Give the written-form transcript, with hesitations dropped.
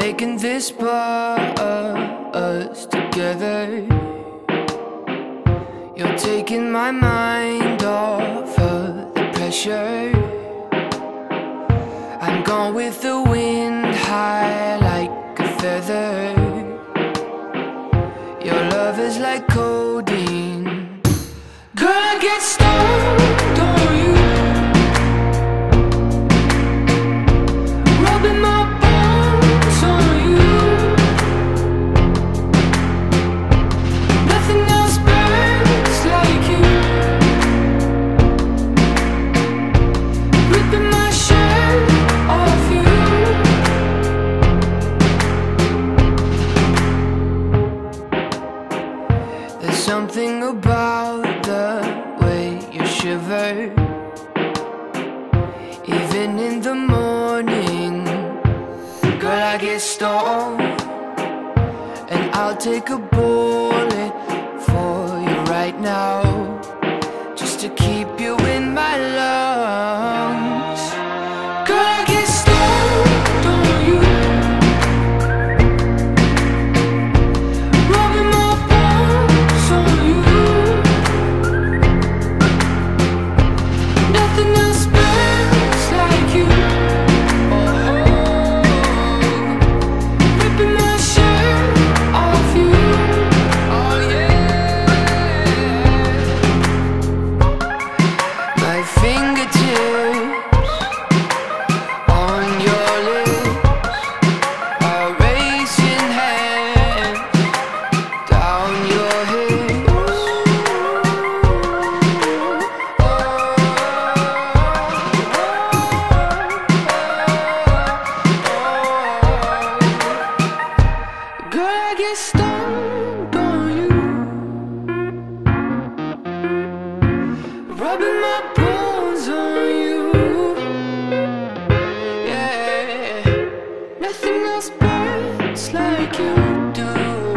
making this buzz together. You're taking my mind off of the pressure. I'm gone with the wind, high like a feather. Your love is like codeine. Girl, I get stoned on you, rubbing my bones on you. Nothing else burns like you. Ripping my shirt off you. There's something about the way you shiver, even in the morning. Girl, I get stoned, and I'll take a bullet for you right now, just to keep you in my lungs. Girl, I get stoned on you, rubbing my bones on you. Nothing else burns like you. Ripping my shirt off you. Oh yeah. My fingertips on your lips, are racing hands down your hips. Girl, I get stoned on you, rubbing my bones on you. Yeah, nothing else burns like you do.